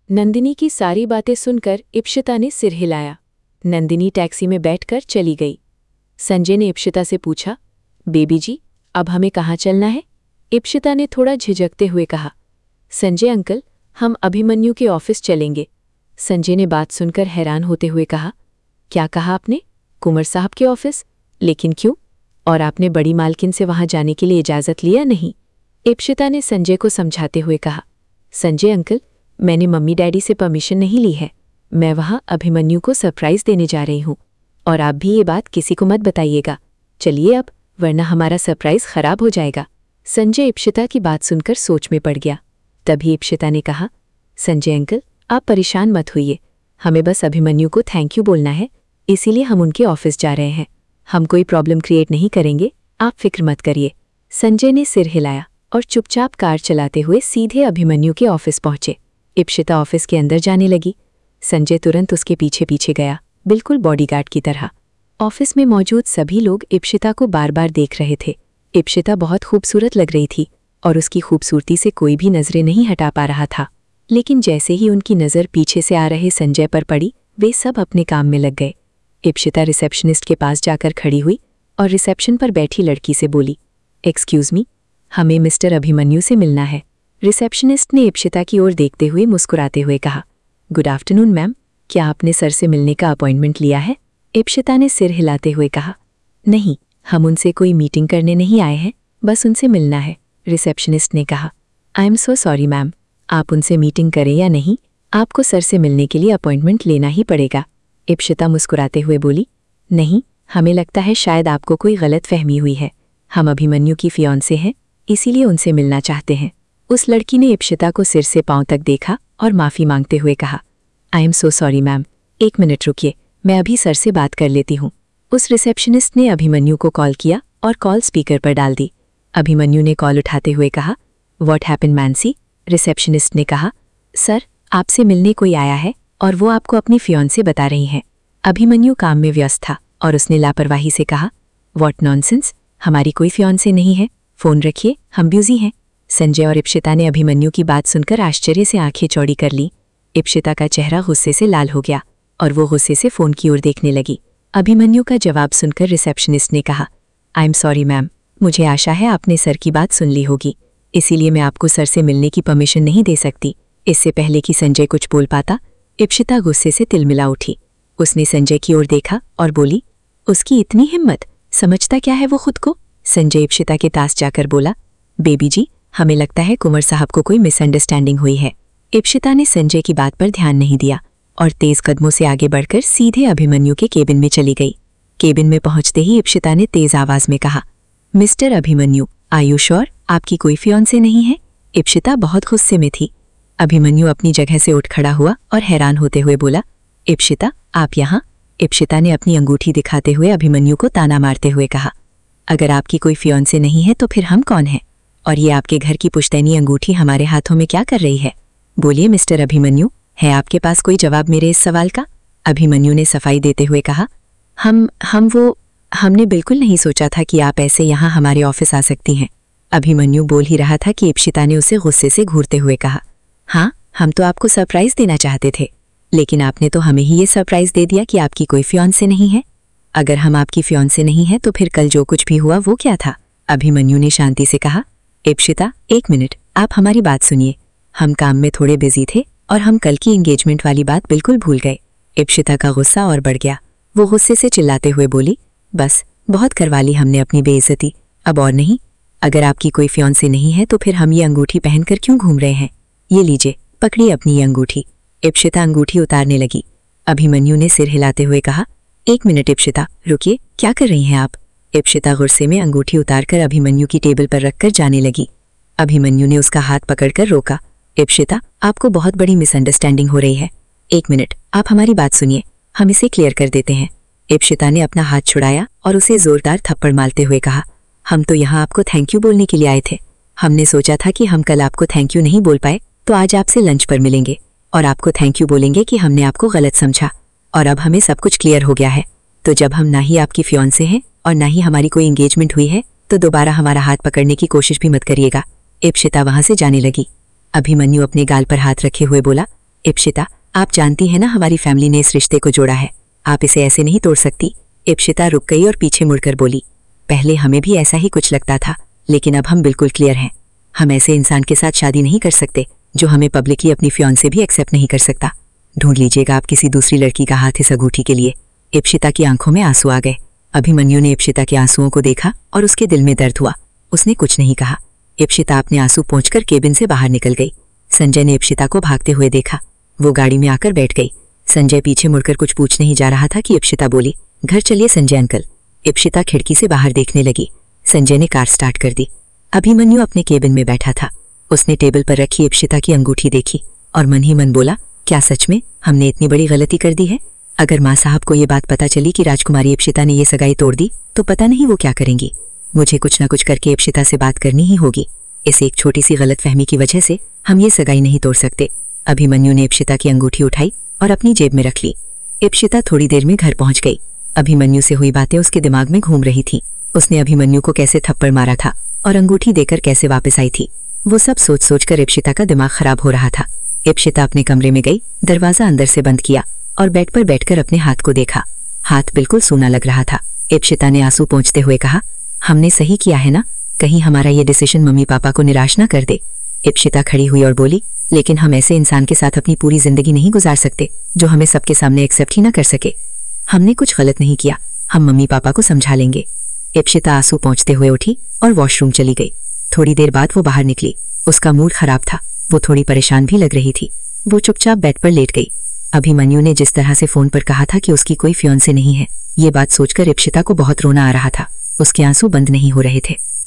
नंदिनी की सारी बातें सुनकर इप्शिता ने सिर हिलाया। नंदिनी टैक्सी में बैठकर चली गई। संजय ने इप्शिता से पूछा, बेबी जी, अब हमें कहाँ चलना है? इप्शिता ने थोड़ा झिझकते हुए कहा, संजय अंकल, हम अभिमन्यु के ऑफिस चलेंगे। संजय ने बात सुनकर हैरान होते हुए कहा, क्या कहा आपने? कुंवर साहब के ऑफिस? लेकिन क्यों? और आपने बड़ी मालकिन से वहां जाने के लिए इजाज़त लिया नहीं? इप्शिता ने संजय को समझाते हुए कहा, संजय अंकल, मैंने मम्मी डैडी से परमिशन नहीं ली है। मैं वहां अभिमन्यु को सरप्राइज देने जा रही हूं, और आप भी ये बात किसी को मत बताइएगा। चलिए अब, वरना हमारा सरप्राइज खराब हो जाएगा। संजय इप्शिता की बात सुनकर सोच में पड़ गया। तभी इप्शिता ने कहा, संजय अंकल, आप परेशान मत होइए, हमें बस अभिमन्यु को थैंक यू बोलना है, इसीलिए हम उनके ऑफिस जा रहे हैं। हम कोई प्रॉब्लम क्रिएट नहीं करेंगे, आप फिक्र मत करिए। संजय ने सिर हिलाया और चुपचाप कार चलाते हुए सीधे अभिमन्यु के ऑफिस पहुंचे। इप्शिता ऑफिस के अंदर जाने लगी। संजय तुरंत उसके पीछे पीछे गया, बिल्कुल बॉडीगार्ड की तरह। ऑफिस में मौजूद सभी लोग इप्शिता को बार बार देख रहे थे। इप्शिता बहुत खूबसूरत लग रही थी और उसकी खूबसूरती से कोई भी नजरें नहीं हटा पा रहा था। लेकिन जैसे ही उनकी नज़र पीछे से आ रहे संजय पर पड़ी, वे सब अपने काम में लग गए। इप्शिता रिसेप्शनिस्ट के पास जाकर खड़ी हुई और रिसेप्शन पर बैठी लड़की से बोली, एक्सक्यूज़ मी, हमें मिस्टर अभिमन्यु से मिलना है। रिसेप्शनिस्ट ने इप्शिता की ओर देखते हुए मुस्कुराते हुए कहा, गुड आफ्टरनून मैम, क्या आपने सर से मिलने का अपॉइंटमेंट लिया है? इप्शिता ने सिर हिलाते हुए कहा, नहीं, हम उनसे कोई मीटिंग करने नहीं आए हैं, बस उनसे मिलना है। रिसेप्शनिस्ट ने कहा, I am so sorry ma'am, आप उनसे मीटिंग करें या नहीं, आपको सर से मिलने के लिए अपॉइंटमेंट लेना ही पड़ेगा। इप्शिता मुस्कुराते हुए बोली, नहीं, हमें लगता है शायद आपको कोई गलत फहमी हुई है। हम अभिमन्यु की फियांसे हैं, इसीलिए उनसे मिलना चाहते हैं। उस लड़की ने इप्शिता को सिर से पांव तक देखा और माफ़ी मांगते हुए कहा, I am so sorry ma'am, एक मिनट रुकिए, मैं अभी सर से बात कर लेती हूँ। उस रिसेप्शनिस्ट ने अभिमन्यु को कॉल किया और कॉल स्पीकर पर डाल दी। अभिमन्यु ने कॉल उठाते हुए कहा, व्हाट हैपेंड मैंसी? रिसेप्शनिस्ट ने कहा, सर, आपसे मिलने कोई आया है और वो आपको अपनी फियांसे बता रही हैं। अभिमन्यु काम में व्यस्त था और उसने लापरवाही से कहा, व्हाट नॉनसेंस, हमारी कोई फियांसे नहीं है, फ़ोन रखिए, हम बिजी हैं। संजय और इप्शिता ने अभिमन्यु की बात सुनकर आश्चर्य से आंखें चौड़ी कर ली। इप्शिता का चेहरा गुस्से से लाल हो गया और वो गुस्से से फ़ोन की ओर देखने लगी। अभिमन्यु का जवाब सुनकर रिसेप्शनिस्ट ने कहा, आई एम सॉरी मैम, मुझे आशा है आपने सर की बात सुन ली होगी, इसीलिए मैं आपको सर से मिलने की परमिशन नहीं दे सकती। इससे पहले कि संजय कुछ बोल पाता, इप्शिता गुस्से से तिलमिला उठी। उसने संजय की ओर देखा और बोली, उसकी इतनी हिम्मत, समझता क्या है वो खुद को? संजय इप्शिता के पास जाकर बोला, बेबी जी, हमें लगता है कुंवर साहब को कोई मिसअंडरस्टैंडिंग हुई है। इप्शिता ने संजय की बात पर ध्यान नहीं दिया और तेज कदमों से आगे बढ़कर सीधे अभिमन्यु के केबिन में चली गई। केबिन में पहुंचते ही इप्शिता ने तेज आवाज में कहा, mister Abhimanyu, are you sure आपकी कोई फियांसे नहीं है? इप्शिता बहुत गुस्से में थी। अभिमन्यु अपनी जगह से उठ खड़ा हुआ और हैरान होते हुए बोला, इप्शिता, आप यहाँ? इप्शिता ने अपनी अंगूठी दिखाते हुए अभिमन्यु को ताना मारते हुए कहा, अगर आपकी कोई फियांसे नहीं है तो फिर हम कौन हैं? और ये आपके घर की पुश्तैनी अंगूठी हमारे हाथों में क्या कर रही है? बोलिए मिस्टर अभिमन्यु, है आपके पास कोई जवाब मेरे इस सवाल का? अभिमन्यु ने सफाई देते हुए कहा, हमने बिल्कुल नहीं सोचा था कि आप ऐसे यहाँ हमारे ऑफिस आ सकती हैं। अभिमन्यु बोल ही रहा था कि इप्शिता ने उसे गुस्से से घूरते हुए कहा, हाँ, हम तो आपको सरप्राइज देना चाहते थे, लेकिन आपने तो हमें ही ये सरप्राइज दे दिया कि आपकी कोई फियांसे नहीं है। अगर हम आपकी फियांसे नहीं हैं तो फिर कल जो कुछ भी हुआ वो क्या था? अभिमन्यु ने शांति से कहा, इप्शिता, एक मिनट, आप हमारी बात सुनिए। हम काम में थोड़े बिजी थे और हम कल की एंगेजमेंट वाली बात बिल्कुल भूल गए। इप्शिता का गुस्सा और बढ़ गया। वो गुस्से से चिल्लाते हुए बोली, बस, बहुत करवा ली हमने अपनी बेइज्जती, अब और नहीं। अगर आपकी कोई फियांसे नहीं है तो फिर हम ये अंगूठी पहनकर क्यों घूम रहे हैं? ये लीजिए, पकड़िए अपनी ये अंगूठी। इप्शिता अंगूठी उतारने लगी। अभिमन्यु ने सिर हिलाते हुए कहा, एक मिनट इप्शिता, रुकिए, क्या कर रही हैं आप? इप्शिता गुस्से में अंगूठी उतारकर अभिमन्यु की टेबल पर रखकर जाने लगी। अभिमन्यु ने उसका हाथ पकड़कर रोका। इप्शिता, आपको बहुत बड़ी मिसअंडरस्टैंडिंग हो रही है। एक मिनट, आप हमारी बात सुनिए, हम इसे क्लियर कर देते हैं। इप्शिता ने अपना हाथ छुड़ाया और उसे जोरदार थप्पड़ मारते हुए कहा, हम तो यहाँ आपको थैंक यू बोलने के लिए आए थे। हमने सोचा था कि हम कल आपको थैंक यू नहीं बोल पाए तो आज आपसे लंच पर मिलेंगे और आपको थैंक यू बोलेंगे कि हमने आपको गलत समझा, और अब हमें सब कुछ क्लियर हो गया है। तो जब हम ना ही आपकी फियांसे हैं और ना ही हमारी कोई एंगेजमेंट हुई है तो दोबारा हमारा हाथ पकड़ने की कोशिश भी मत करिएगा। इप्शिता वहां से जाने लगी। अभिमन्यु अपने गाल पर हाथ रखे हुए बोला, इप्शिता, आप जानती हैं ना हमारी फैमिली ने इस रिश्ते को जोड़ा है, आप इसे ऐसे नहीं तोड़ सकती। इप्शिता रुक गई और पीछे मुड़कर बोली, पहले हमें भी ऐसा ही कुछ लगता था, लेकिन अब हम बिल्कुल क्लियर हैं। हम ऐसे इंसान के साथ शादी नहीं कर सकते जो हमें पब्लिकली अपनी फियांसे भी एक्सेप्ट नहीं कर सकता। ढूंढ लीजिएगा आप किसी दूसरी लड़की का हाथ इस अंगूठी के लिए। इप्शिता की आंखों में आंसू आ गए। अभिमन्यु ने इप्शिता के आंसुओं को देखा और उसके दिल में दर्द हुआ। उसने कुछ नहीं कहा। इप्शिता अपने आंसू पोंछकर केबिन से बाहर निकल गई। संजय ने इप्शिता को भागते हुए देखा। वो गाड़ी में आकर बैठ गई। संजय पीछे मुड़कर कुछ पूछने ही जा रहा था कि इप्शिता बोली, घर चलिए संजय अंकल। इप्शिता खिड़की से बाहर देखने लगी। संजय ने कार स्टार्ट कर दी। अभिमन्यु अपने केबिन में बैठा था। उसने टेबल पर रखी इप्शिता की अंगूठी देखी और मन ही मन बोला, क्या सच में हमने इतनी बड़ी गलती कर दी है? अगर माँ साहब को ये बात पता चली कि राजकुमारी इप्शिता ने ये सगाई तोड़ दी तो पता नहीं वो क्या करेंगी। मुझे कुछ ना कुछ करके इप्शिता से बात करनी ही होगी। इस एक छोटी सी गलतफहमी की वजह से हम ये सगाई नहीं तोड़ सकते। अभिमन्यु ने इप्शिता की अंगूठी उठाई और अपनी जेब में रख ली। इप्शिता थोड़ी देर में घर पहुंच गई। अभिमन्यु से हुई बातें उसके दिमाग में घूम रही थी। उसने अभिमन्यु को कैसे थप्पड़ मारा था और अंगूठी देकर कैसे वापस आई थी, वो सब सोच सोचकर इप्शिता का दिमाग खराब हो रहा था। इप्शिता अपने कमरे में गई, दरवाजा अंदर से बंद किया और बेड पर बैठकर अपने हाथ को देखा। हाथ बिल्कुल सूना लग रहा था। इप्शिता ने आंसू पोंछते हुए कहा, हमने सही किया है ना? कहीं हमारा ये डिसीजन मम्मी पापा को निराश ना कर दे। इप्शिता खड़ी हुई और बोली, लेकिन हम ऐसे इंसान के साथ अपनी पूरी जिंदगी नहीं गुजार सकते जो हमें सबके सामने एक्सेप्ट ही ना कर सके। हमने कुछ गलत नहीं किया, हम मम्मी पापा को समझा लेंगे। इप्शिता आंसू पोंछते हुए उठी और वॉशरूम चली गई। थोड़ी देर बाद वो बाहर निकली। उसका मूड खराब था। वो थोड़ी परेशान भी लग रही थी। वो चुपचाप बेड पर लेट गई। अभिमन्यु ने जिस तरह से फोन पर कहा था कि उसकी कोई फियांसे नहीं है, ये बात सोचकर इप्शिता को बहुत रोना आ रहा था। उसके आंसू बंद नहीं हो रहे थे।